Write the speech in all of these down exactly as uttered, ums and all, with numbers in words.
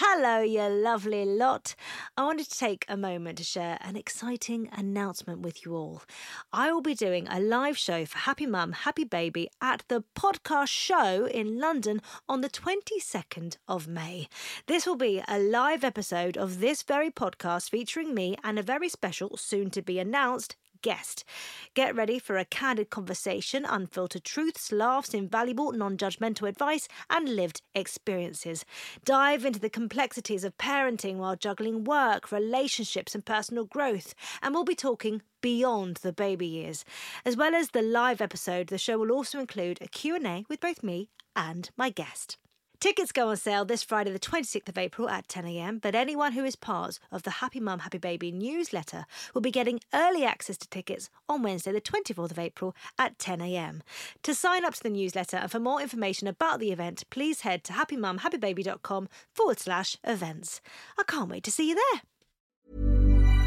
Hello, you lovely lot. I wanted to take a moment to share an exciting announcement with you all. I will be doing a live show for Happy Mum, Happy Baby at the Podcast Show in London on the twenty-second of May. This will be a live episode of this very podcast featuring me and a very special, soon-to-be-announced guest. Get ready for a candid conversation, unfiltered truths, laughs, invaluable non-judgmental advice and lived experiences. Dive into the complexities of parenting while juggling work, relationships and personal growth, and we'll be talking beyond the baby years. As well as the live episode, the show will also include a Q and A with both me and my guest. Tickets go on sale this Friday the twenty-sixth of April at ten a.m, but anyone who is part of the Happy Mum, Happy Baby newsletter will be getting early access to tickets on Wednesday the twenty-fourth of April at ten a.m. To sign up to the newsletter and for more information about the event, please head to happymumhappybaby.com forward slash events. I can't wait to see you there.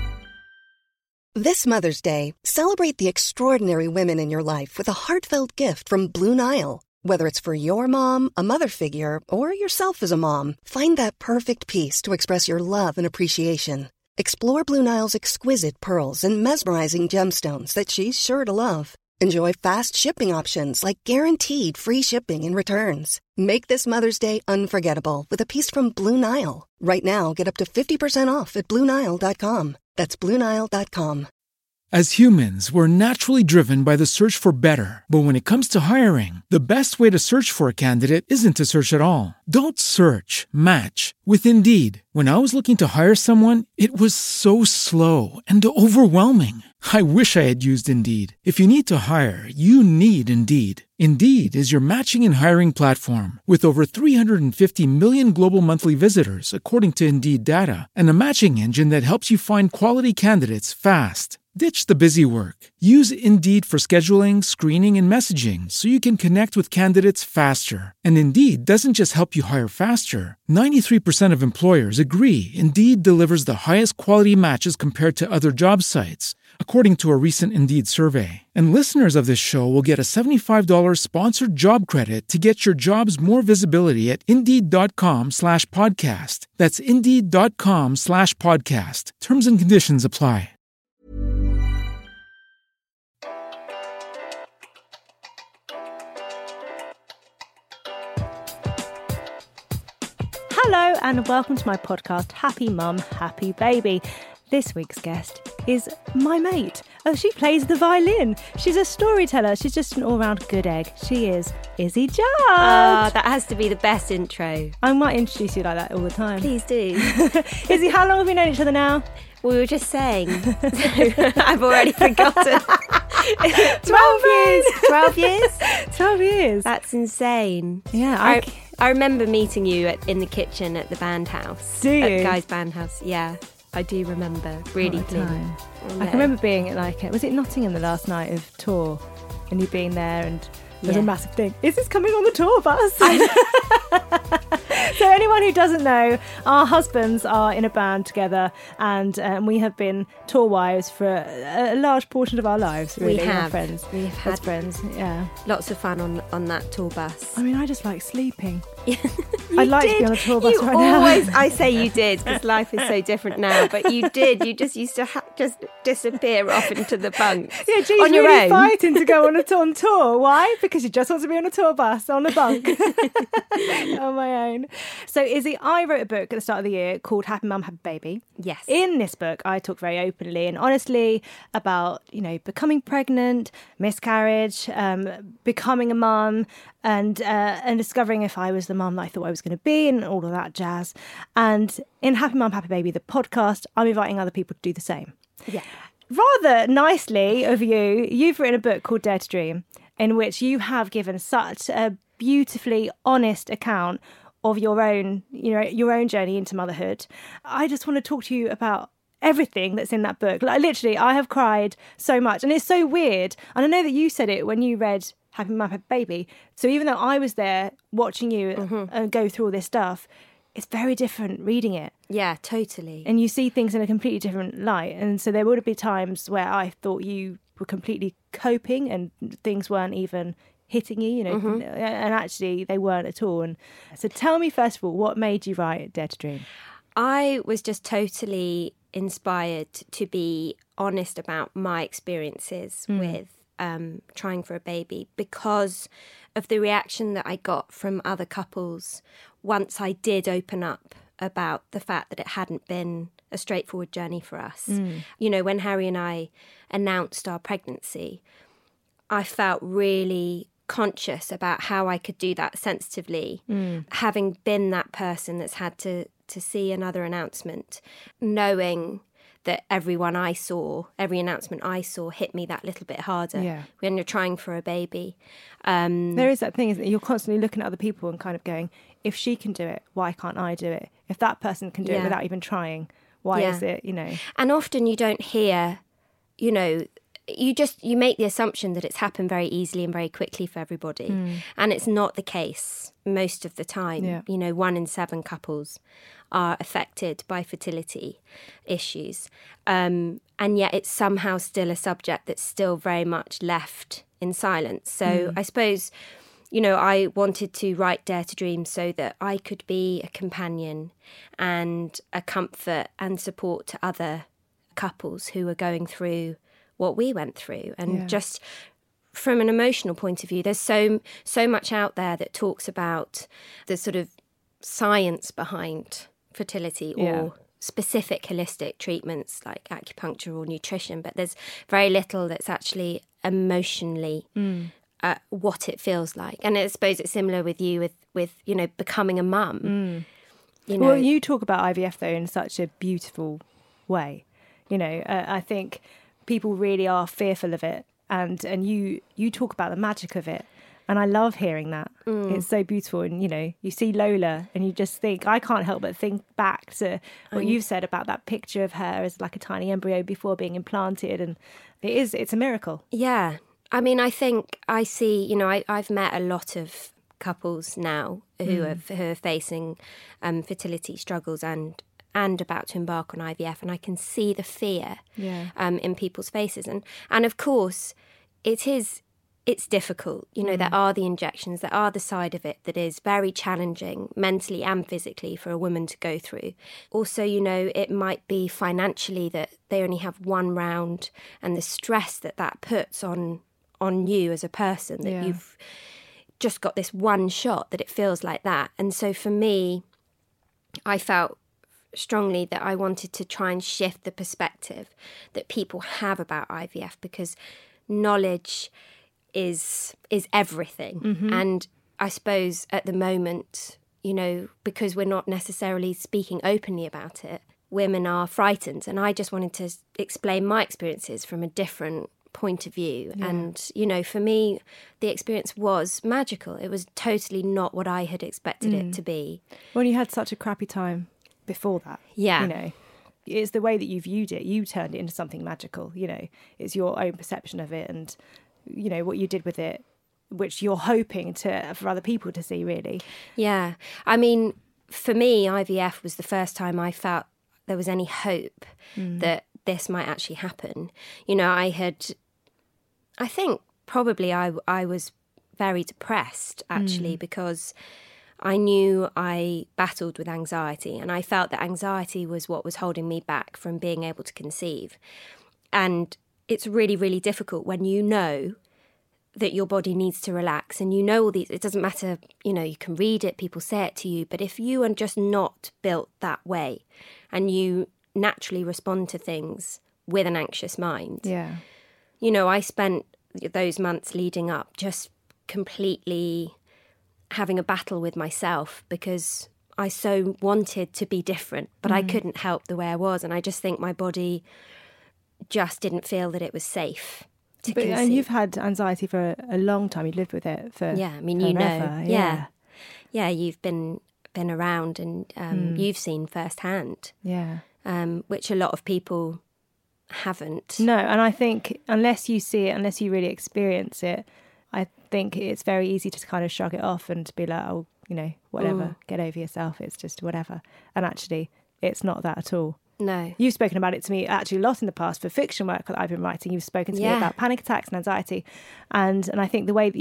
This Mother's Day, celebrate the extraordinary women in your life with a heartfelt gift from Blue Nile. Whether it's for your mom, a mother figure, or yourself as a mom, find that perfect piece to express your love and appreciation. Explore Blue Nile's exquisite pearls and mesmerizing gemstones that she's sure to love. Enjoy fast shipping options like guaranteed free shipping and returns. Make this Mother's Day unforgettable with a piece from Blue Nile. Right now, get up to fifty percent off at Blue Nile dot com. That's Blue Nile dot com. As humans, we're naturally driven by the search for better. But when it comes to hiring, the best way to search for a candidate isn't to search at all. Don't search, match with Indeed. When I was looking to hire someone, it was so slow and overwhelming. I wish I had used Indeed. If you need to hire, you need Indeed. Indeed is your matching and hiring platform with over three hundred fifty million global monthly visitors, according to Indeed data, and a matching engine that helps you find quality candidates fast. Ditch the busy work. Use Indeed for scheduling, screening, and messaging so you can connect with candidates faster. And Indeed doesn't just help you hire faster. ninety-three percent of employers agree Indeed delivers the highest quality matches compared to other job sites, according to a recent Indeed survey. And listeners of this show will get a seventy-five dollars sponsored job credit to get your jobs more visibility at Indeed.com slash podcast. That's Indeed.com slash podcast. Terms and conditions apply. Hello and welcome to my podcast, Happy Mum, Happy Baby. This week's guest is my mate. Oh, she plays the violin. She's a storyteller. She's just an all-round good egg. She is Izzy Judd. Ah, that has to be the best intro. I might introduce you like that all the time. Please do. Izzy, how long have we known each other now? We were just saying. So I've already forgotten. Twelve years. Twelve years? Twelve years. That's insane. Yeah, I, I, I remember meeting you at, in the kitchen at the band house. Do you? At Guy's band house. Yeah, I do remember. Really What a clearly. time. Oh, I no. can remember being at like, was it Nottingham the last night of tour? And you being there and there's Yeah. a massive thing. Is this coming on the tour bus? So anyone who doesn't know, our husbands are in a band together and um, we have been tour wives for a, a large portion of our lives. Really. We We're have. friends. We've As had friends, yeah. lots of fun on, on that tour bus. I mean, I just like sleeping. You I'd like to be did. on a tour bus you right now. always, I say you did because life is so different now, but you did. You just used to ha- just disappear off into the bunks Yeah, G's on your really own. fighting to go on a on tour. Why? Because she just wants to be on a tour bus on a bunk on my own. So, Izzy, I wrote a book at the start of the year called Happy Mum, Happy Baby. Yes. In this book, I talk very openly and honestly about, you know, becoming pregnant, miscarriage, um, becoming a mum, and uh, and discovering if I was the mum that I thought I was going to be, and all of that jazz. And in Happy Mum, Happy Baby, the podcast, I'm inviting other people to do the same. Yeah. Rather nicely of you, you've written a book called Dare to Dream, in which you have given such a beautifully honest account of your own, you know, your own journey into motherhood. I just want to talk to you about everything that's in that book. Like literally, I have cried so much, and it's so weird. And I know that you said it when you read Happy Mum, Happy Baby. So even though I was there watching you mm-hmm. and go through all this stuff, it's very different reading it. Yeah, totally. And you see things in a completely different light. And so there would be times where I thought you were completely coping and things weren't even hitting you, you know, Mm-hmm. and actually they weren't at all. And so tell me, first of all, what made you write Dare to Dream? I was just totally inspired to be honest about my experiences Mm. with um, trying for a baby because of the reaction that I got from other couples once I did open up about the fact that it hadn't been a straightforward journey for us. Mm. You know, when Harry and I announced our pregnancy, I felt really conscious about how I could do that sensitively, Mm. having been that person that's had to, to see another announcement, knowing that everyone I saw, every announcement I saw hit me that little bit harder Yeah. when you're trying for a baby. Um, There is that thing, isn't it? You're constantly looking at other people and kind of going, if she can do it, why can't I do it? If that person can do it Yeah. without even trying, why Yeah. is it, you know? And often you don't hear, you know, you just, you make the assumption that it's happened very easily and very quickly for everybody. Mm. And it's not the case most of the time. Yeah. You know, one in seven couples are affected by fertility issues. Um, and yet it's somehow still a subject that's still very much left in silence. So Mm. I suppose, you know, I wanted to write Dare to Dream so that I could be a companion and a comfort and support to other couples who are going through what we went through. And Yeah. just from an emotional point of view, there's so so much out there that talks about the sort of science behind fertility or Yeah. specific holistic treatments like acupuncture or nutrition, but there's very little that's actually emotionally Mm. uh, what it feels like. And I suppose it's similar with you with, with you know, becoming a mum. Mm. You know, Well, you talk about I V F, though, in such a beautiful way. You know, uh, I think people really are fearful of it. And and you, you talk about the magic of it. And I love hearing that. Mm. It's so beautiful. And, you know, you see Lola and you just think, I can't help but think back to what Um, you've said about that picture of her as like a tiny embryo before being implanted. And it is, it's a miracle. Yeah. I mean, I think I see, you know, I, I've met a lot of couples now who, Mm. are, who are facing um, fertility struggles and and about to embark on I V F, and I can see the fear Yeah. um, in people's faces. And, and of course, it is, it's difficult. You know, Mm. there are the injections, there are the side of it that is very challenging mentally and physically for a woman to go through. Also, you know, it might be financially that they only have one round, and the stress that that puts on on you as a person, that Yeah. you've just got this one shot, that it feels like that. And so for me, I felt strongly that I wanted to try and shift the perspective that people have about I V F, because knowledge is is everything. Mm-hmm. And I suppose at the moment, you know, because we're not necessarily speaking openly about it, women are frightened. And I just wanted to s- explain my experiences from a different point of view. Yeah. And, you know, for me, the experience was magical. It was totally not what I had expected Mm. it to be. Well, you had such a crappy time before that. Yeah. You know, it's the way that you viewed it. You turned it into something magical. You know, it's your own perception of it, and you know what you did with it, which you're hoping to for other people to see. Really, Yeah. I mean, for me, I V F was the first time I felt there was any hope that this might actually happen. You know, I had, I think probably I, I was very depressed, actually, because I knew I battled with anxiety, and I felt that anxiety was what was holding me back from being able to conceive. And it's really, really difficult when you know that your body needs to relax, and you know all these, it doesn't matter, you know, you can read it, people say it to you, but if you are just not built that way and you naturally respond to things with an anxious mind, yeah, you know, I spent those months leading up just completely having a battle with myself, because I so wanted to be different, but I couldn't help the way I was. And I just think my body just didn't feel that it was safe to but, conceive. and you've had anxiety for a, a long time. You lived with it for Yeah, I mean, you forever, know, yeah. yeah, yeah, you've been been around, and um, Mm. you've seen firsthand, yeah. um, which a lot of people haven't. No, and I think unless you see it, unless you really experience it, I think it's very easy to kind of shrug it off and be like, oh, you know, whatever, Mm. get over yourself. It's just whatever. And actually, it's not that at all. No. You've spoken about it to me actually a lot in the past for fiction work that I've been writing. You've spoken to me Yeah. about panic attacks and anxiety. And and I think the way that you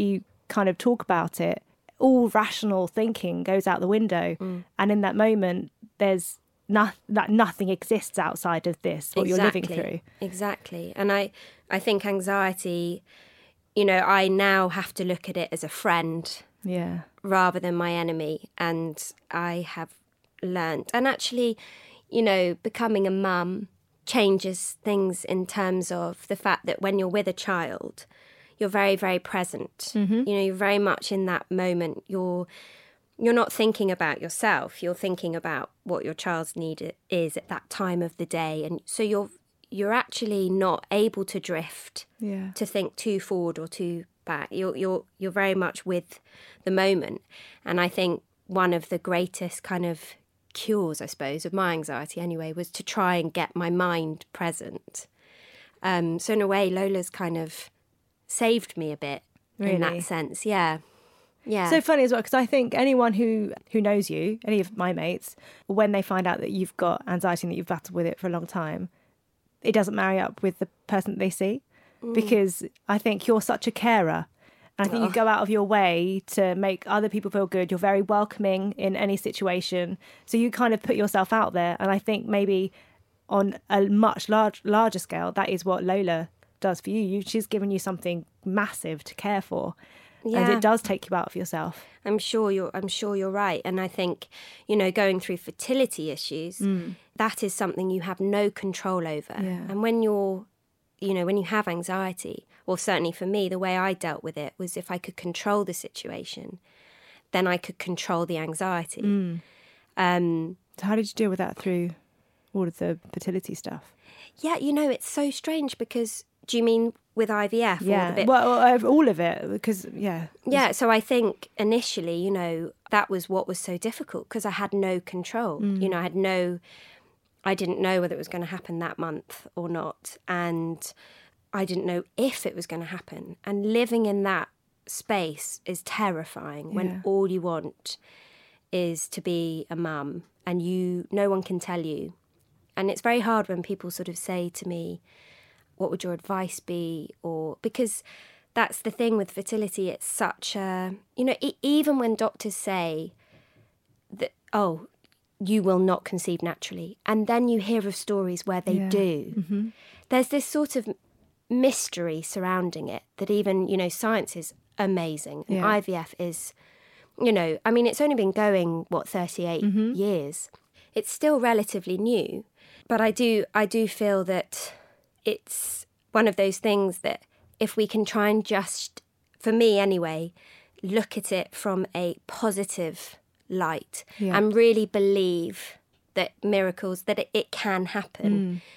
kind of talk about it, all rational thinking goes out the window. Mm. And in that moment, there's no, that nothing exists outside of this, what exactly. you're living through. Exactly. And I, I think anxiety, you know, I now have to look at it as a friend yeah. rather than my enemy. And I have learnt. And actually, you know, becoming a mum changes things in terms of the fact that when you're with a child, you're very, very present. Mm-hmm. You know, you're very much in that moment. You're you're not thinking about yourself. You're thinking about what your child's need is at that time of the day. And so you're you're actually not able to drift yeah. to think too forward or too back. You're you're you're very much with the moment. And I think one of the greatest kind of cures, I suppose, of my anxiety anyway, was to try and get my mind present. Um, so in a way, Lola's kind of saved me a bit really? in that sense. Yeah. Yeah. So funny as well, because I think anyone who, who knows you, any of my mates, when they find out that you've got anxiety and that you've battled with it for a long time, it doesn't marry up with the person that they see. Mm. Because I think you're such a carer. And I think oh. you go out of your way to make other people feel good. You're very welcoming in any situation. So you kind of put yourself out there. And I think maybe on a much large, larger scale, that is what Lola does for you. you. She's given you something massive to care for. Yeah. And it does take you out of yourself. I'm sure you're I'm sure you're right. And I think, you know, going through fertility issues, mm. that is something you have no control over. Yeah. And when you're, you know, when you have anxiety, or certainly for me, the way I dealt with it was if I could control the situation, then I could control the anxiety. Mm. Um, so how did you deal with that through all of the fertility stuff? Yeah, you know, it's so strange because, do you mean with I V F? Yeah, or the bit? well, all of it, because, yeah. Yeah, so I think initially, you know, that was what was so difficult because I had no control. Mm. You know, I had no, I didn't know whether it was going to happen that month or not. And I didn't know if it was going to happen. And living in that space is terrifying when yeah. all you want is to be a mum and you, no one can tell you. And it's very hard when people sort of say to me, what would your advice be? Or because that's the thing with fertility, it's such a, you know, e- even when doctors say that, oh, you will not conceive naturally, and then you hear of stories where they yeah. do, mm-hmm. there's this sort of mystery surrounding it that even, you know, science is amazing. And yeah. I V F is, you know, I mean, it's only been going, what, thirty-eight mm-hmm. years. It's still relatively new. But I do, I do feel that it's one of those things that if we can try and just, for me anyway, look at it from a positive light yeah. and really believe that miracles, that it, it can happen. Mm.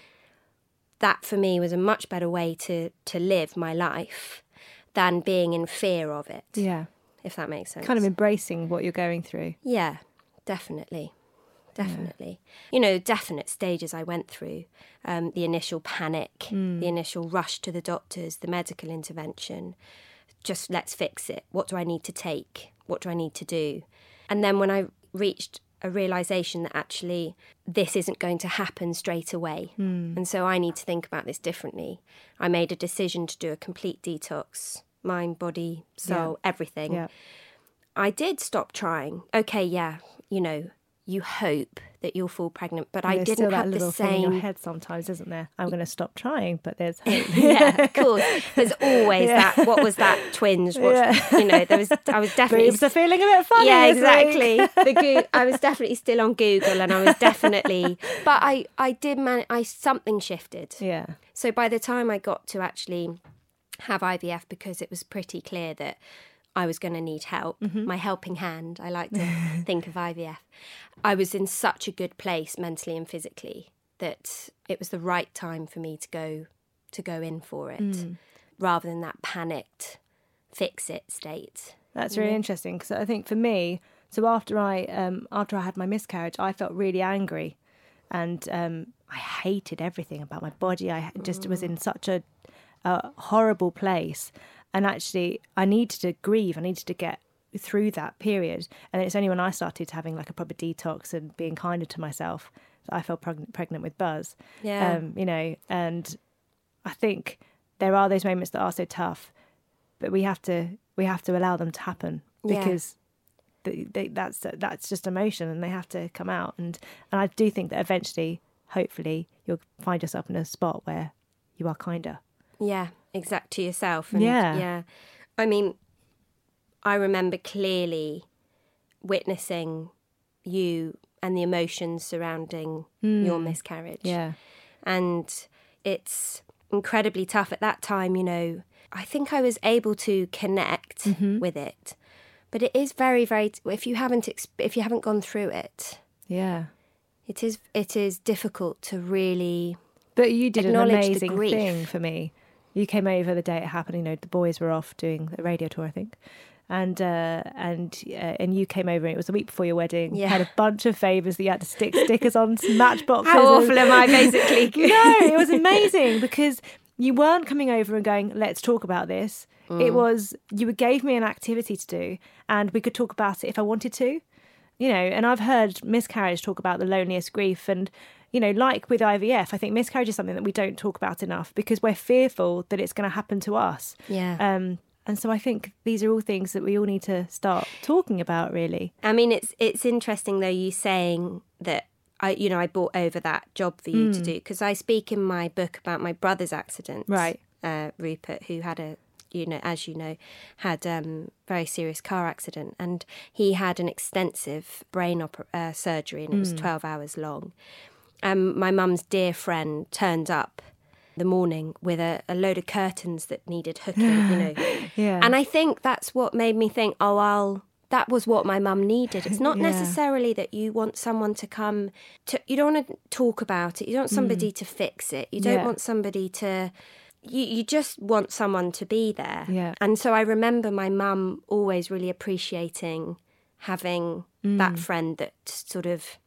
That for me was a much better way to, to live my life than being in fear of it. Yeah. If that makes sense. Kind of embracing what you're going through. Yeah, definitely. Definitely. Yeah. You know, definite stages I went through. Um, the initial panic, mm. the initial rush to the doctors, the medical intervention. Just let's fix it. What do I need to take? What do I need to do? And then when I reached a realisation that actually this isn't going to happen straight away. Mm. And so I need to think about this differently. I made a decision to do a complete detox. Mind, body, soul, yeah. everything. Yeah. I did stop trying. Okay, yeah, you know, you hope that you'll fall pregnant, but and I didn't didn't have have the the same thing in same. your head sometimes, isn't there? I'm going to stop trying, but there's hope. Yeah, of course. There's always yeah. that. What was that twinge? What, yeah. You know, there was. I was definitely. Boobs are feeling a bit funny. Yeah, this exactly. week. the Go- I was definitely still on Google, and I was definitely. But I, I did man. I something shifted. Yeah. So by the time I got to actually have I V F, because it was pretty clear that I was going to need help, mm-hmm. my helping hand, I like to think of I V F. I was in such a good place mentally and physically that it was the right time for me to go to go in for it, mm. rather than that panicked fix it state. That's really yeah. interesting, because I think for me, so after I um, after I had my miscarriage, I felt really angry, and um, I hated everything about my body. I just mm. was in such a, a horrible place. And actually, I needed to grieve. I needed to get through that period. And it's only when I started having like a proper detox and being kinder to myself that I felt preg- pregnant with Buzz. Yeah. Um, you know, and I think there are those moments that are so tough, but we have to we have to allow them to happen Yeah. because they, they, that's that's just emotion and they have to come out. And, and I do think that eventually, hopefully, you'll find yourself in a spot where you are kinder. Yeah, exact to yourself. And Yeah. yeah. I mean, I remember clearly witnessing you and the emotions surrounding your miscarriage. Yeah. And it's incredibly tough at that time, you know. I think I was able to connect Mm-hmm. with it. But it is very, very, if you haven't exp- if you haven't gone through it, Yeah. it is it is difficult to really But you did an acknowledge the amazing grief. thing for me. You came over the day it happened. You know, the boys were off doing a radio tour, I think, and uh, and uh, and you came over. And it was the week before your wedding. You Yeah. had a bunch of favours that you had to stick stickers on matchboxes. How and- awful am I, basically? No, it was amazing because you weren't coming over and going, "Let's talk about this." It was you gave me an activity to do, and we could talk about it if I wanted to. You know, and I've heard miscarriage talk about the loneliest grief, and you know, like with I V F, I think miscarriage is something that we don't talk about enough because we're fearful that it's going to happen to us. Yeah. Um, and so I think these are all things that we all need to start talking about, really. I mean, it's it's interesting though you saying that I, you know, I brought over that job for you to do because I speak in my book about my brother's accident, Right. Uh, Rupert, who had a, you know, as you know, had um very serious car accident, and he had an extensive brain oper- uh, surgery, and it was twelve hours long. Um, my mum's dear friend turned up the morning with a, a load of curtains that needed hooking, you know. Yeah. And I think that's what made me think, oh, I'll, that was what my mum needed. It's not Yeah. necessarily that you want someone to come to, you don't want to talk about it. You don't want somebody to fix it. You don't Mm. Yeah. want somebody to, you, you just want someone to be there. Yeah. And so I remember my mum always really appreciating having Mm. that friend that sort of,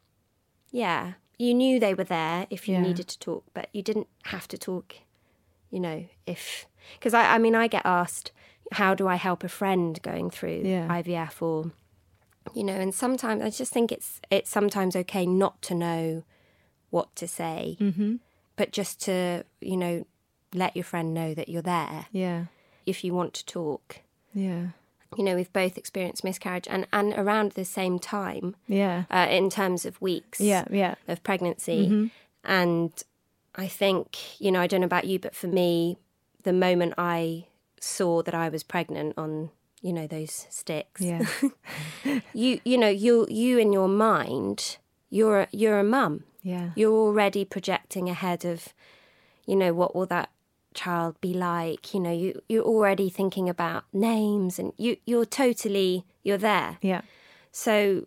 yeah, you knew they were there if you Yeah. needed to talk, but you didn't have to talk, you know, if... Because, I, I mean, I get asked, how do I help a friend going through Yeah. I V F or, you know, and sometimes I just think it's it's sometimes okay not to know what to say, Mm-hmm. but just to, you know, let your friend know that you're there Yeah. if you want to talk. Yeah. You know, we've both experienced miscarriage and, and around the same time Yeah. uh, in terms of weeks Yeah. Yeah. of pregnancy. And I think, you know, I don't know about you, but for me, the moment I saw that I was pregnant on, you know, those sticks, Yeah. you you know, you you in your mind, you're a, you're a mum. Yeah. You're already projecting ahead of, you know, what will that child be like? You know, you you're already thinking about names, and you you're totally you're there. Yeah. So,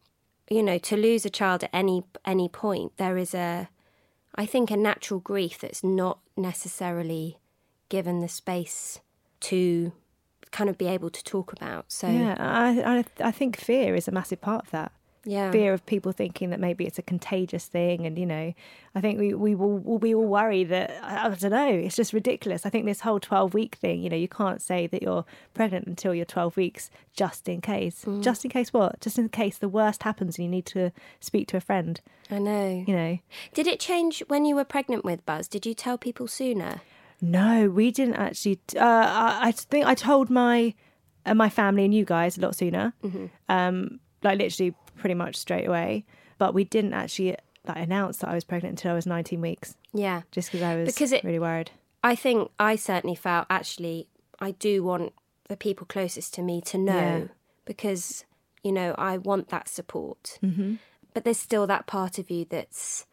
you know, to lose a child at any any point, there is a, I think, a natural grief that's not necessarily given the space to kind of be able to talk about. So, Yeah. I, I I think fear is a massive part of that. yeah. Fear of people thinking that maybe it's a contagious thing, and you know, I think we we will will we all worry that I, I don't know. It's just ridiculous. I think this whole twelve week thing. You know, you can't say that you're pregnant until you're twelve weeks, just in case. Mm. Just in case what? Just in case the worst happens and you need to speak to a friend. I know. You know. Did it change when you were pregnant with Buzz? Did you tell people sooner? No, we didn't actually. Uh, I, I think I told my uh, my family and you guys a lot sooner. Mm-hmm. Um, like literally pretty much straight away. But we didn't actually like announce that I was pregnant until I was nineteen weeks, Yeah. just because I was Because it- really worried. I think I certainly felt, actually, I do want the people closest to me to know, Yeah. because, you know, I want that support. Mm-hmm. But there's still that part of you that's,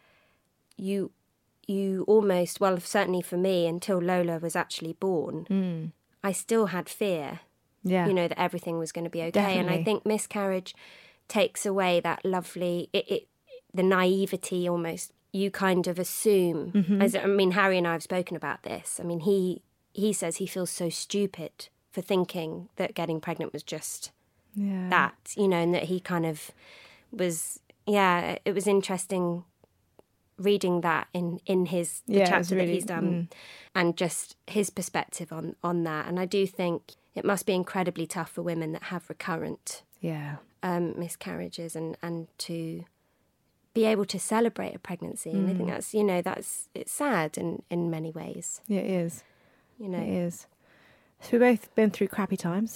you you almost, well, certainly for me, until Lola was actually born, Mm. I still had fear, Yeah, you know, that everything was going to be okay. And I Definitely. think miscarriage takes away that lovely, it, it the naivety almost. You kind of assume, Mm-hmm. as I mean, Harry and I have spoken about this. I mean, he he says he feels so stupid for thinking that getting pregnant was just yeah, that, you know, and that he kind of was, yeah, it was interesting reading that in, in his the Yeah, it chapter was that really- he's done, and just his perspective on, on that. And I do think it must be incredibly tough for women that have recurrent yeah, um, miscarriages and, and to be able to celebrate a pregnancy. And I Mm. think that's, you know, that's, it's sad in, in many ways, yeah. It is. you know. It is. So we've both been through crappy times.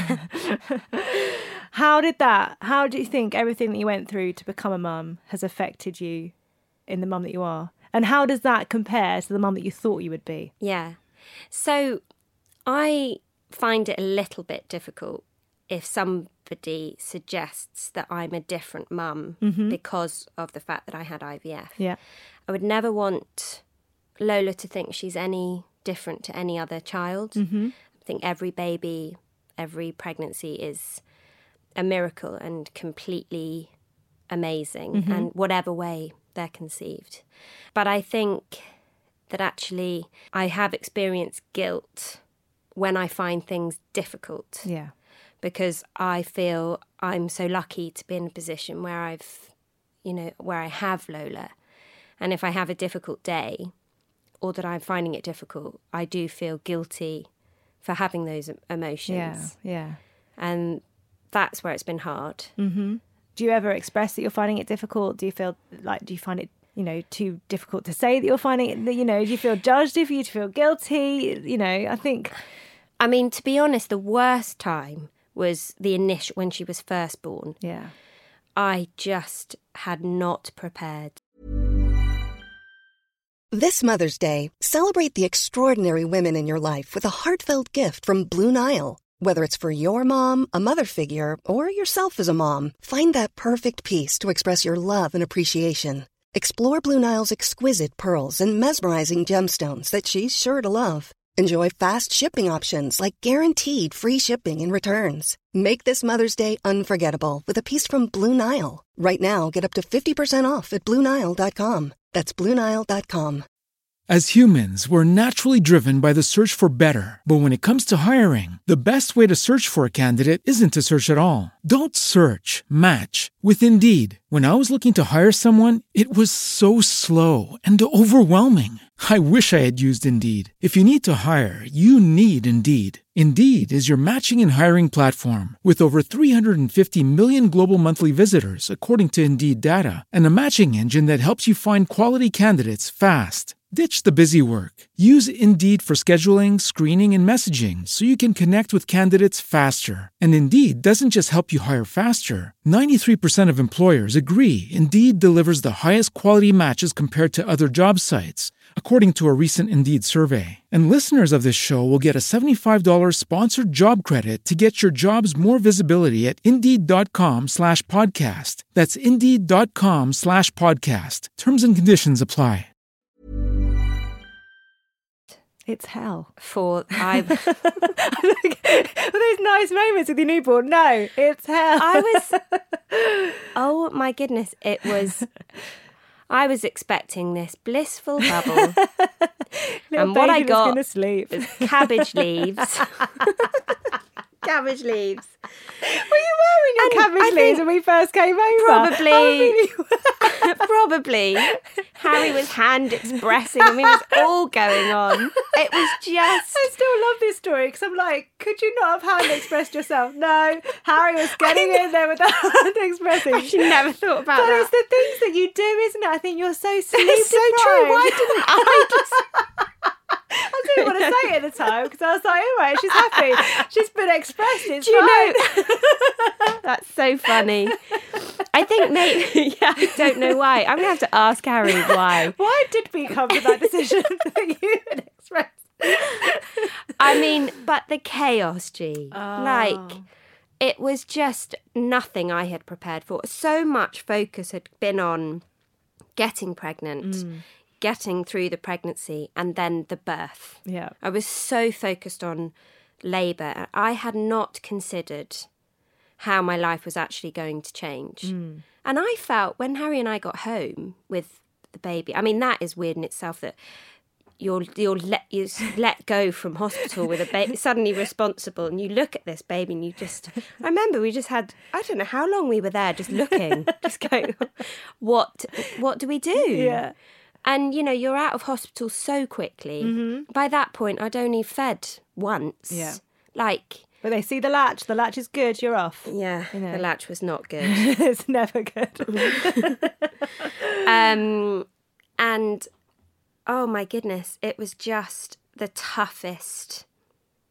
How did that, how do you think everything that you went through to become a mum has affected you in the mum that you are? And how does that compare to the mum that you thought you would be? Yeah. So I find it a little bit difficult if somebody suggests that I'm a different mum mm-hmm. because of the fact that I had I V F. Yeah. I would never want Lola to think she's any different to any other child. Mm-hmm. I think every baby, every pregnancy is a miracle and completely amazing, mm-hmm. and whatever way they're conceived. But I think that actually I have experienced guilt when I find things difficult. Yeah. Because I feel I'm so lucky to be in a position where I've, you know, where I have Lola. And if I have a difficult day or that I'm finding it difficult, I do feel guilty for having those emotions. Yeah, yeah. And that's where it's been hard. Mm-hmm. Do you ever express that you're finding it difficult? Do you feel like, do you find it, you know, too difficult to say that you're finding it, you know, do you feel judged if you feel guilty? You know, I think... I mean, to be honest, the worst time was the initial, when she was first born. Yeah. I just had not prepared. This Mother's Day, celebrate the extraordinary women in your life with a heartfelt gift from Blue Nile. Whether it's for your mom, a mother figure, or yourself as a mom, find that perfect piece to express your love and appreciation. Explore Blue Nile's exquisite pearls and mesmerizing gemstones that she's sure to love. Enjoy fast shipping options like guaranteed free shipping and returns. Make this Mother's Day unforgettable with a piece from Blue Nile. Right now, get up to fifty percent off at Blue Nile dot com. That's Blue Nile dot com. As humans, we're naturally driven by the search for better. But when it comes to hiring, the best way to search for a candidate isn't to search at all. Don't search, match with Indeed. When I was looking to hire someone, it was so slow and overwhelming. I wish I had used Indeed. If you need to hire, you need Indeed. Indeed is your matching and hiring platform with over three hundred fifty million global monthly visitors, according to Indeed data, and a matching engine that helps you find quality candidates fast. Ditch the busy work. Use Indeed for scheduling, screening, and messaging so you can connect with candidates faster. And Indeed doesn't just help you hire faster. ninety-three percent of employers agree Indeed delivers the highest quality matches compared to other job sites, according to a recent Indeed survey. And listeners of this show will get a seventy-five dollars sponsored job credit to get your jobs more visibility at Indeed.com slash podcast. That's Indeed.com slash podcast. Terms and conditions apply. It's hell. For I, those nice moments with your newborn. No, it's hell. I was. Oh my goodness! It was. I was expecting this blissful bubble, and what I got gonna sleep. was cabbage leaves. Cabbage leaves. Were you wearing your And cabbage I leaves think when we first came over? Probably. Oh, Probably. Harry was hand expressing. I mean, it was all going on. It was just. I still love this story because I'm like, could you not have hand expressed yourself? No, Harry was getting in there with the hand expressing. I actually never thought about but that. But it's the things that you do, isn't it? I think you're so sleep It's so true. Why didn't I just... I didn't want to say it at the time because I was like, all right, she's happy. She's been expressed. It's Do you fine. know? That's so funny. I think maybe, yeah, I don't know why. I'm going to have to ask Harry why. Why did we come to that decision that you had expressed? I mean, but the chaos, G. Oh. Like, it was just nothing I had prepared for. So much focus had been on getting pregnant, mm. getting through the pregnancy, and then the birth. Yeah. I was so focused on labour. I had not considered how my life was actually going to change. Mm. And I felt when Harry and I got home with the baby, I mean, that is weird in itself that you're you're let you let go from hospital with a baby, suddenly responsible, and you look at this baby and you just, I remember we just had, I don't know how long we were there just looking, just going, what, what do we do? Yeah. And, you know, you're out of hospital so quickly. Mm-hmm. By that point, I'd only fed once. Yeah. Like... But they see the latch. The latch is good. You're off. Yeah, you know. The latch was not good. It's never good. um, and, oh my goodness, it was just the toughest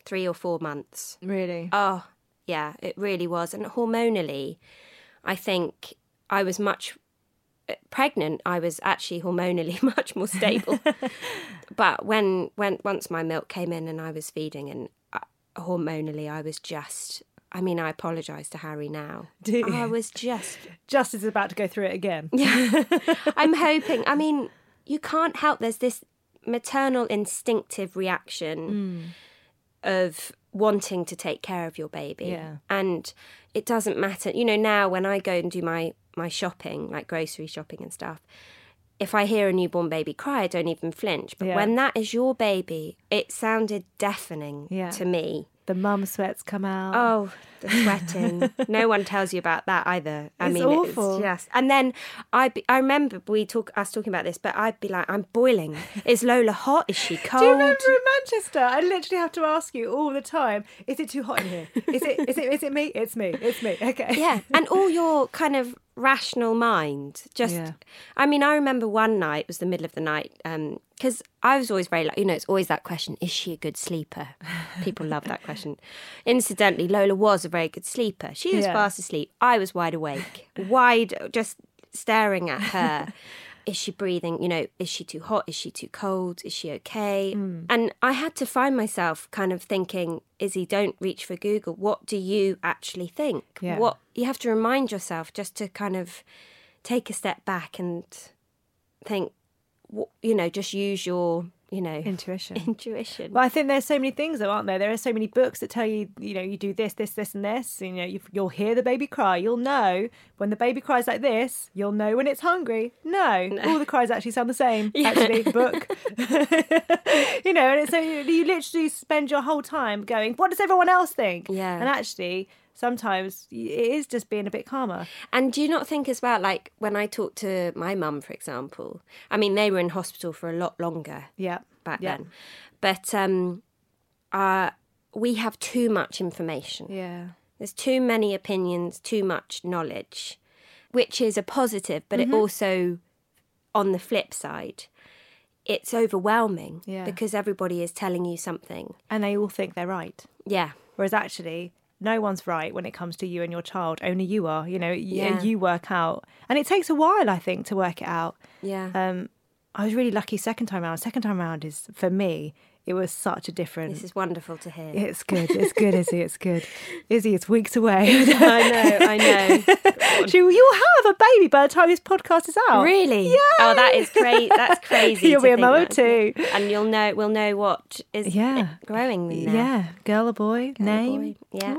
three or four months. Really? Oh, yeah, it really was. And hormonally, I think I was much pregnant. I was actually hormonally much more stable. But when, when once my milk came in and I was feeding, and uh, hormonally, I was just. I mean, I apologise to Harry now. Do you? I was just. Just is about to go through it again. Yeah. I'm hoping. I mean, you can't help. There's this maternal instinctive reaction mm. of wanting to take care of your baby. Yeah. And it doesn't matter. You know, now when I go and do my, my shopping, like grocery shopping and stuff, if I hear a newborn baby cry, I don't even flinch. But yeah. when that is your baby, it sounded deafening yeah. to me. The mum sweats come out. Oh, the sweating. No one tells you about that either. I it's mean, awful. It's just. And then I, be, I remember we talk us talking about this, but I'd be like, I'm boiling. Is Lola hot? Is she cold? Do you remember in Manchester? I literally have to ask you all the time: is it too hot in here? Is it? Is it? Is it me? It's me. It's me. Okay. Yeah, and all your kind of rational mind just. Yeah. I mean, I remember one night. It was the middle of the night. Um, because I was always very like, you know, it's always that question, is she a good sleeper? People love that question. Incidentally, Lola was a very good sleeper. She was yeah. fast asleep. I was wide awake, wide, just staring at her. Is she breathing? You know, is she too hot? Is she too cold? Is she okay? Mm. And I had to find myself kind of thinking, Izzy, don't reach for Google. What do you actually think? Yeah. What you have to remind yourself just to kind of take a step back and think, you know, just use your, you know, intuition. Intuition. Well, I think there's so many things, though, aren't there? There are so many books that tell you, you know, you do this, this, this, and this. You know, you've, you'll hear the baby cry. You'll know when the baby cries like this. You'll know when it's hungry. No, no. All the cries actually sound the same. Yeah. Actually, book. You know, and it's so you, you literally spend your whole time going, what does everyone else think? Yeah. And actually, sometimes it is just being a bit calmer. And do you not think as well, like when I talk to my mum, for example, I mean, they were in hospital for a lot longer yeah. back yeah. then. But um, uh, we have too much information. Yeah. There's too many opinions, too much knowledge, which is a positive, but mm-hmm. it also, on the flip side, it's overwhelming yeah. because everybody is telling you something. And they all think they're right. Yeah. Whereas actually, no one's right when it comes to you and your child. Only you are. You know, yeah. you work out. And it takes a while, I think, to work it out. Yeah. Um, I was really lucky second time around. Second time around is, for me, it was such a different... This is wonderful to hear. It's good. It's good, Izzy. It's good. Izzy, it's weeks away. I know, I know. She, you'll have a baby by the time this podcast is out. Really? Yeah. Oh, that is crazy. That's crazy. You'll to be a think mother that. too. And you'll know, we'll know what is yeah. growing in there. Yeah. Girl or boy, Girl name. Or boy. Yeah.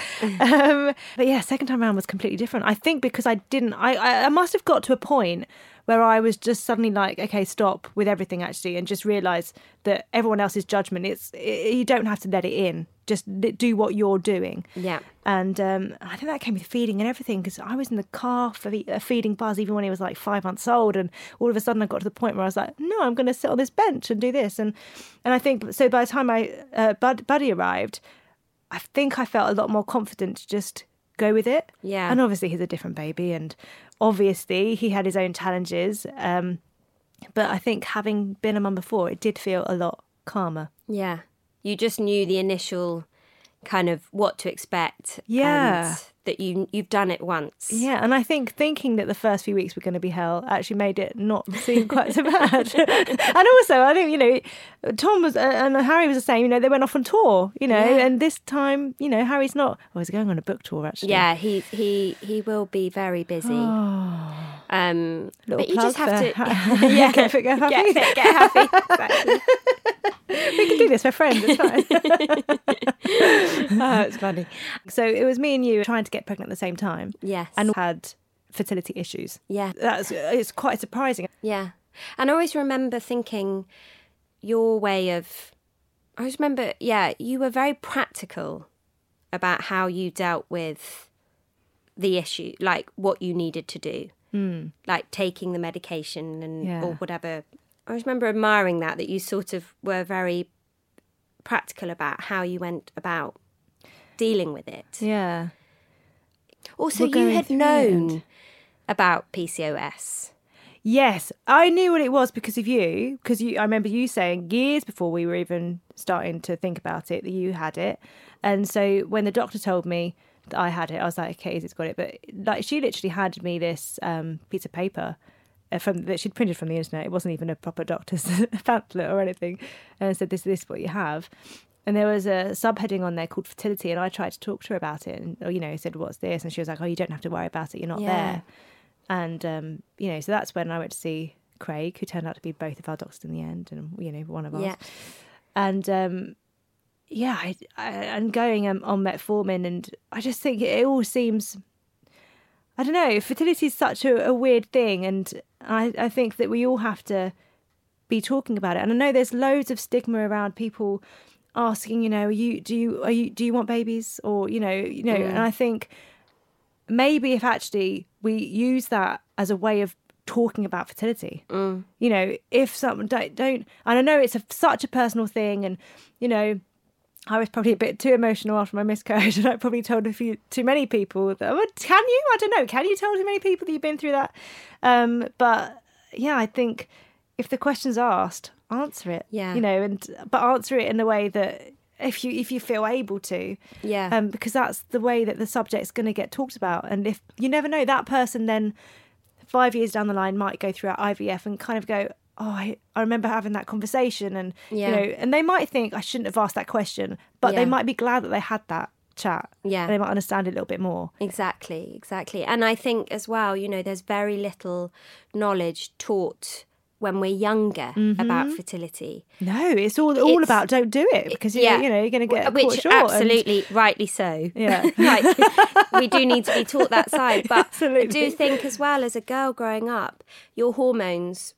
um, but yeah, second time around was completely different. I think because I didn't, I, I, I must have got to a point where I was just suddenly like, okay, stop with everything actually, and just realise that everyone else's judgment, it's it, you don't have to let it in. Just do what you're doing. Yeah. And um, I think that came with feeding and everything, because I was in the car for uh, feeding Buzz even when he was like five months old, and all of a sudden I got to the point where I was like, no, I'm going to sit on this bench and do this. And and I think, so by the time I uh, Bud, Buddy arrived, I think I felt a lot more confident to just go with it. Yeah. And obviously he's a different baby, and obviously he had his own challenges. Um, but I think having been a mum before, it did feel a lot calmer. Yeah. You just knew the initial kind of what to expect. Yeah. And that you, you've done it once. Yeah, and I think thinking that the first few weeks were going to be hell actually made it not seem quite so bad. And also, I think, you know, Tom was, uh, and Harry was the same, you know, they went off on tour, you know, yeah. and this time, you know, Harry's not, oh, he's going on a book tour, actually. Yeah, he he he will be very busy. Oh. Um, Little but you just have to... Ha- yeah, get fit, get happy. Get fit, get happy. Exactly. We can do this, we're friends, it's fine. Oh, it's funny. So it was me and you trying to get pregnant at the same time. Yes. And had fertility issues. Yeah. That's it's quite surprising. Yeah. And I always remember thinking your way of... I always remember, yeah, you were very practical about how you dealt with the issue, like what you needed to do. Mm. Like taking the medication and Yeah. or whatever. I always remember admiring that, that you sort of were very practical about how you went about dealing with it. Yeah. Also, We're you going had through known it. about P C O S. Yes, I knew what it was because of you. Because you, I remember you saying years before we were even starting to think about it that you had it. And so when the doctor told me that I had it, I was like, okay, Izzy's got it. But like, she literally handed me this um, piece of paper uh, from that she'd printed from the internet. It wasn't even a proper doctor's pamphlet or anything, and said, "This, this is what you have." And there was a subheading on there called fertility, and I tried to talk to her about it, and or, you know, said, "What's this?" And she was like, "Oh, you don't have to worry about it. You're not Yeah. there." And um, you know, so that's when I went to see Craig, who turned out to be both of our doctors in the end, and you know, one of ours. Yeah. And um, yeah, I, I, and going um, on metformin, and I just think it all seems, I don't know, fertility is such a, a weird thing, and I, I think that we all have to be talking about it. And I know there's loads of stigma around people asking, you know, are you do you are you do you want babies, or you know, you know, Mm. and I think maybe if actually we use that as a way of talking about fertility, Mm. you know, if someone don't, don't and I know it's a, such a personal thing, and you know, I was probably a bit too emotional after my miscarriage, and I probably told a few too many people that, well, can you? I don't know. Can you tell too many people that you've been through that? Um, but yeah, I think if the question's asked, answer it. Yeah. You know, and but answer it in the way that if you if you feel able to. Yeah. Um, because that's the way that the subject's going to get talked about, and if you never know, that person then five years down the line might go through I V F and kind of go, oh, I, I remember having that conversation, and Yeah. you know, and they might think I shouldn't have asked that question, but Yeah. they might be glad that they had that chat. Yeah. And they might understand it a little bit more. Exactly, exactly. And I think as well, you know, there's very little knowledge taught when we're younger about fertility. No, it's all all It's- about don't do it, because you yeah. you know you're going to get Which caught short. and- absolutely, rightly so. Yeah. Right. We do need to be taught that side. But Absolutely. I do think as well, as a girl growing up, your hormones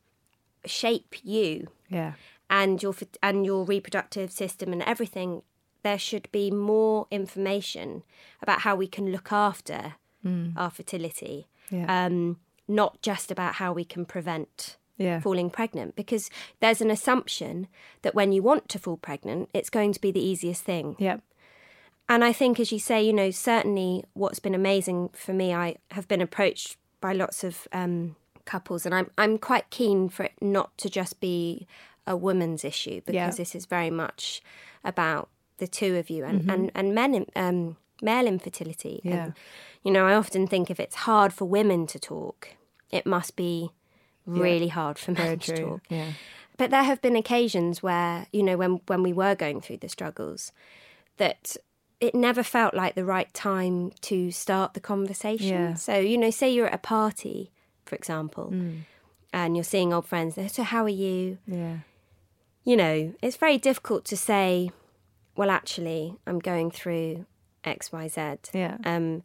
shape you yeah. and your f- and your reproductive system and everything. There should be more information about how we can look after our fertility, Yeah. um, not just about how we can prevent Yeah. falling pregnant, because there's an assumption that when you want to fall pregnant, it's going to be the easiest thing. Yeah. And I think, as you say, you know, certainly what's been amazing for me, I have been approached by lots of um, couples, and I'm I'm quite keen for it not to just be a woman's issue, because Yeah. this is very much about the two of you and, and, and men, in- um, male infertility. Yeah. And, you know, I often think if it's hard for women to talk, it must be really hard for Very men to true. talk. Yeah. But there have been occasions where, you know, when, when we were going through the struggles, that it never felt like the right time to start the conversation. Yeah. So, you know, say you're at a party, for example, Mm. and you're seeing old friends, they're, so how are you? Yeah. You know, it's very difficult to say, well, actually, I'm going through X, Y, Z. Yeah. Um,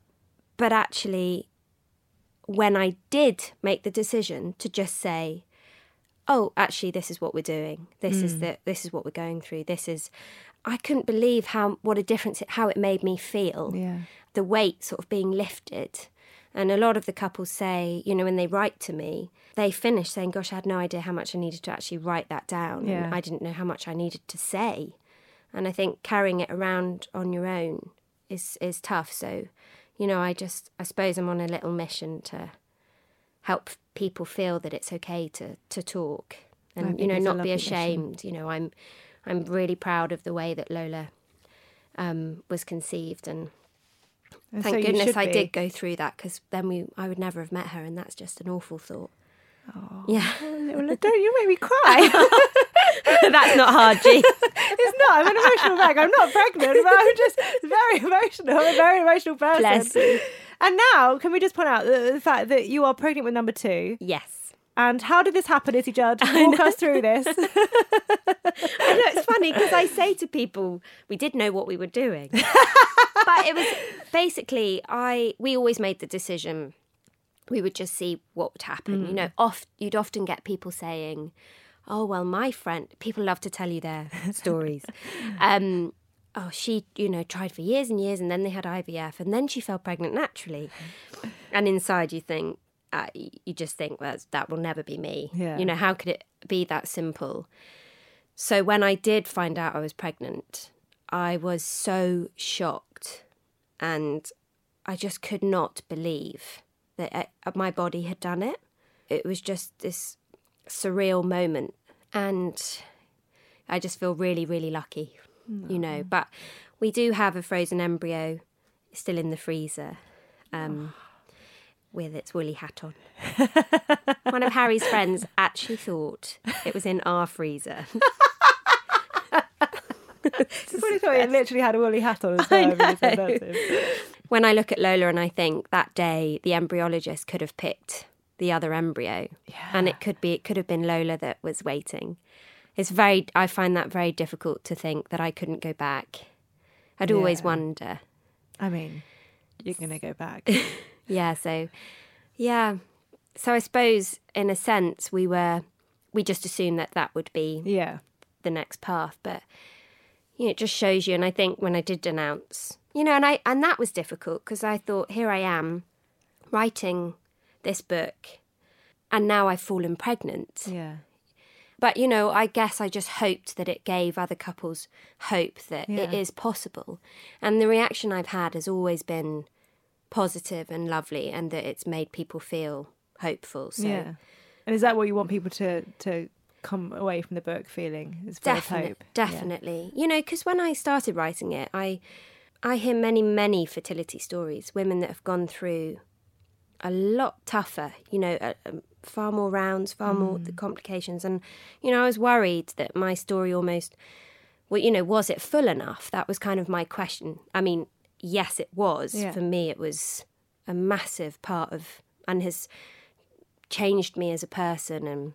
but actually, when I did make the decision to just say, oh, actually, this is what we're doing. This is the this is what we're going through. This is, I couldn't believe how what a difference it, how it made me feel. Yeah. The weight sort of being lifted. And a lot of the couples say, you know, when they write to me, they finish saying, gosh, I had no idea how much I needed to actually write that down. Yeah. And I didn't know how much I needed to say. And I think carrying it around on your own is is tough. So, you know, I just, I suppose I'm on a little mission to help people feel that it's okay to, to talk I and, you think know, it's a not be lovely mission. ashamed. You know, I'm I'm really proud of the way that Lola um, was conceived, and And thank so you goodness should I be. did go through that, because then we I would never have met her, and that's just an awful thought. Yeah. Well, don't you make me cry. That's not hard, G. It's not. I'm an emotional wreck. I'm not pregnant, but I'm just very emotional. I'm a very emotional person. Bless you. And now, can we just point out the, the fact that you are pregnant with number two? Yes. And how did this happen, Izzy Judd? Walk us through this. I know, it's funny because I say to people, we did know what we were doing. But it was basically, I we always made the decision, we would just see what would happen. You know, oft, you'd often get people saying, oh, well, my friend, people love to tell you their stories. Um, oh, she, you know, tried for years and years, and then they had I V F, and then she fell pregnant naturally. And inside you think, uh, you just think, well, that will never be me. Yeah. You know, how could it be that simple? So when I did find out I was pregnant, I was so shocked, and I just could not believe that I, my body had done it. it was just this surreal moment. And I just feel really, really lucky, mm. you know. But we do have a frozen embryo still in the freezer um, oh. with its woolly hat on. One of Harry's friends actually thought it was in our freezer. It's probably thought it literally had a woolly hat on as well. I know. When I look at Lola and I think that day the embryologist could have picked the other embryo, yeah. and it could be it could have been Lola that was waiting. It's very I find that very difficult to think that I couldn't go back. I'd yeah. always wonder. I mean, you're going to go back. yeah, so yeah. So I suppose in a sense we were we just assumed that that would be yeah. the next path, but you know, it just shows you. And I think when I did announce, you know, and I and that was difficult because I thought, here I am writing this book and now I've fallen pregnant. Yeah. But, you know, I guess I just hoped that it gave other couples hope that yeah. it is possible. And the reaction I've had has always been positive and lovely, and that it's made people feel hopeful. So, yeah. And is that what you want people to, to come away from the book feeling? Is full Definite, of hope? Definitely. Yeah. You know, because when I started writing it, I, I hear many, many fertility stories, women that have gone through a lot tougher, you know, a, a, far more rounds, far mm. more the complications. And, you know, I was worried that my story almost, well, you know, was it full enough? That was kind of my question. I mean, yes, it was. Yeah. For me, it was a massive part of, and has changed me as a person. And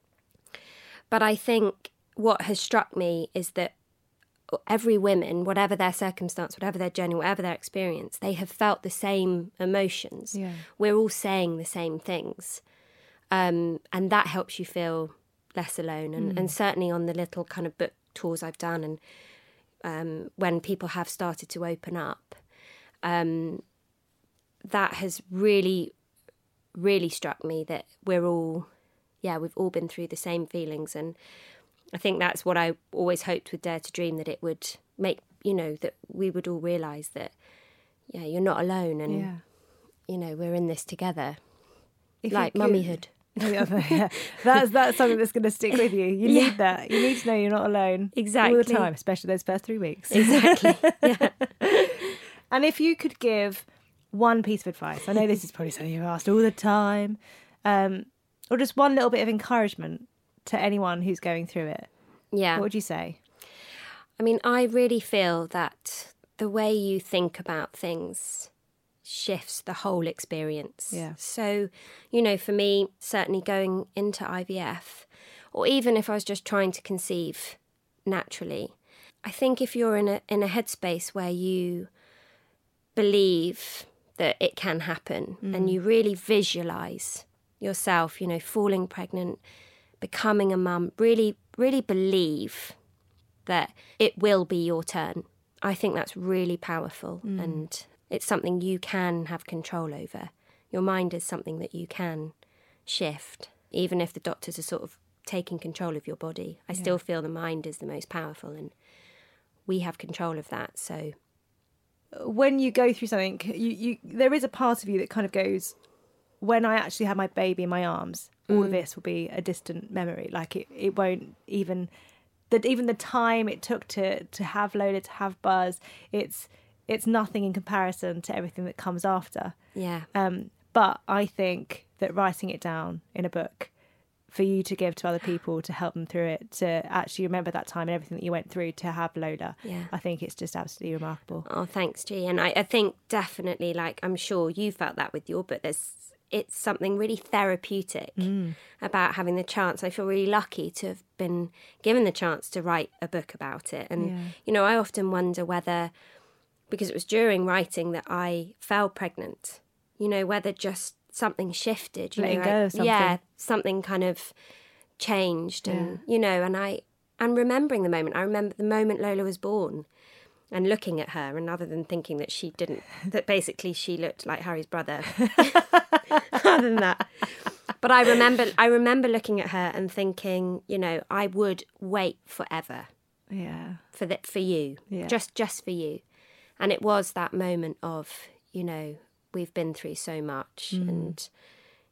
but I think what has struck me is that every woman, whatever their circumstance, whatever their journey, whatever their experience, they have felt the same emotions. Yeah. We're all saying the same things. Um, and that helps you feel less alone. And, mm. and certainly on the little kind of book tours I've done, and um, when people have started to open up, um, that has really, really struck me that we're all, yeah, we've all been through the same feelings. And I think that's what I always hoped with Dare to Dream, that it would make, you know, that we would all realise that, yeah, you're not alone, and, yeah. you know, we're in this together. If like mummyhood. yeah, that's that's something that's going to stick with you. You yeah. need that. You need to know you're not alone. Exactly. All the time, especially those first three weeks. Exactly. Yeah. And if you could give one piece of advice, I know this is probably something you're asked all the time, um, or just one little bit of encouragement to anyone who's going through it, yeah, what would you say? I mean, I really feel that the way you think about things shifts the whole experience. Yeah. So, you know, for me, certainly going into I V F, or even if I was just trying to conceive naturally, I think if you're in a in a headspace where you believe that it can happen, mm. and you really visualise yourself, you know, falling pregnant, becoming a mum, really, really believe that it will be your turn. I think that's really powerful, mm. and it's something you can have control over. Your mind is something that you can shift, even if the doctors are sort of taking control of your body. I yeah. still feel the mind is the most powerful, and we have control of that. So when you go through something, you, you there is a part of you that kind of goes, when I actually have my baby in my arms, all mm. of this will be a distant memory. Like it, it won't even, that even the time it took to, to have Lola, to have Buzz, it's it's nothing in comparison to everything that comes after. Yeah. Um, but I think that writing it down in a book for you to give to other people, to help them through it, to actually remember that time and everything that you went through to have Lola, yeah. I think it's just absolutely remarkable. Oh, thanks, G. And I, I think definitely, like, I'm sure you felt that with your book, there's it's something really therapeutic mm. about having the chance. I feel really lucky to have been given the chance to write a book about it. And, yeah. you know, I often wonder whether, because it was during writing that I fell pregnant, you know, whether just something shifted. You Letting know, go I, of something. Yeah, something kind of changed. And, yeah. you know, and I, and remembering the moment, I remember the moment Lola was born and looking at her, and other than thinking that she didn't, that basically she looked like Harry's brother. Other than that. But I remember, I remember looking at her and thinking, you know, I would wait forever. Yeah. For that, for you. Yeah. Just, just for you. And it was that moment of, you know, we've been through so much, mm. and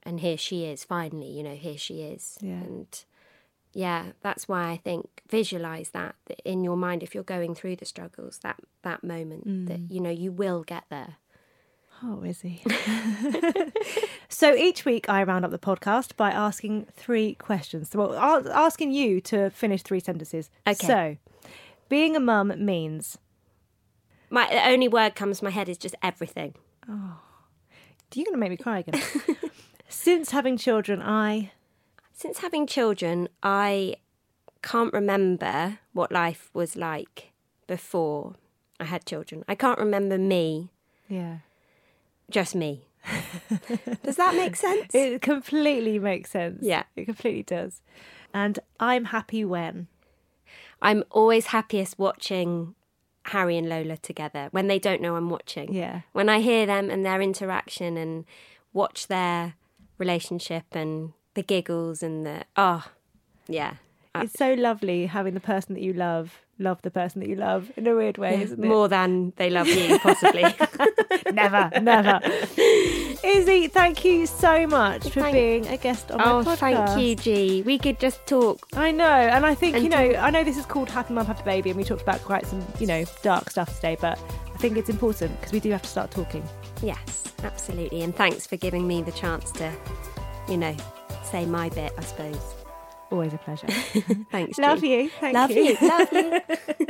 and here she is, finally, you know, here she is. Yeah. And yeah, that's why I think visualize that, that in your mind, if you're going through the struggles, that, that moment Mm. that, you know, you will get there. Oh, Izzy. So each week I round up the podcast by asking three questions. So, well, a- asking you to finish three sentences. Okay. So, being a mum means... My the only word comes to my head is just everything. You're going to make me cry again. Since having children, I... Since having children, I can't remember what life was like before I had children. I can't remember me, Yeah. just me. Does that make sense? It completely makes sense. Yeah. It completely does. And I'm happy when... I'm always happiest watching Harry and Lola together when they don't know I'm watching. Yeah. When I hear them and their interaction and watch their relationship and the giggles and the, oh, yeah. It's so lovely having the person that you love love the person that you love in a weird way, isn't it? More than they love you, possibly. Never, never. Izzy, thank you so much for Thank- being a guest on Oh, my podcast. thank you, G. We could just talk. I know, and I think, And you know, talk- I know this is called Happy Mum, Happy Baby, and we talked about quite some, you know, dark stuff today, but I think it's important because we do have to start talking. Yes, absolutely. And thanks for giving me the chance to, you know, say my bit, I suppose. Always a pleasure. Thanks, G. Love you. Thank Love you. you. Love you.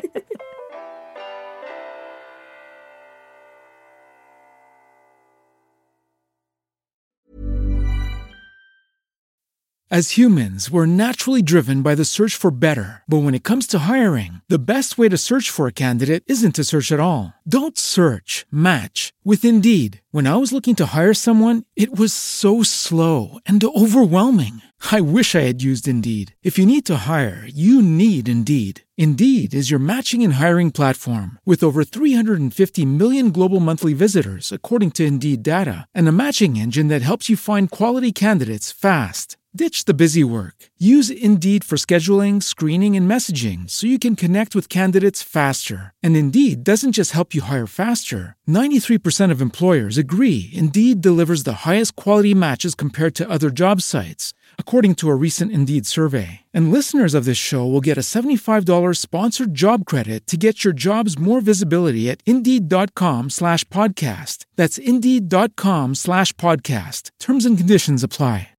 As humans, we're naturally driven by the search for better. But when it comes to hiring, the best way to search for a candidate isn't to search at all. Don't search, match with Indeed. When I was looking to hire someone, it was so slow and overwhelming. I wish I had used Indeed. If you need to hire, you need Indeed. Indeed is your matching and hiring platform with over three hundred fifty million global monthly visitors, according to Indeed data, and a matching engine that helps you find quality candidates fast. Ditch the busy work. Use Indeed for scheduling, screening, and messaging so you can connect with candidates faster. And Indeed doesn't just help you hire faster. ninety-three percent of employers agree Indeed delivers the highest quality matches compared to other job sites, according to a recent Indeed survey. And listeners of this show will get a seventy-five dollars sponsored job credit to get your jobs more visibility at Indeed.com slash podcast. That's Indeed.com slash podcast. Terms and conditions apply.